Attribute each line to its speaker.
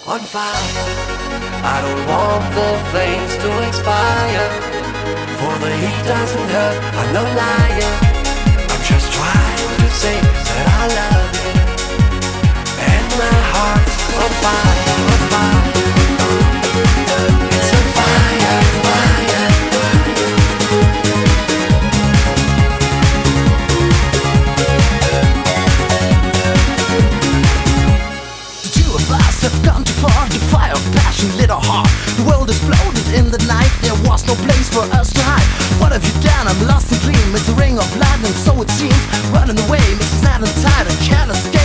Speaker 1: on fire. I don't want the flames to expire, for the heat doesn't hurt, I'm no liar. I'm just trying to say that I love you, and my heart's on fire, on fire. It's on fire, fire, fire.
Speaker 2: The two of us have gone too far. The fire of passion lit our heart. The world exploded in the night. There was no place for us to hide. What have you done? I'm lost in dream. It's a ring of lightning, so it seems. Running away makes us not untied and can't escape.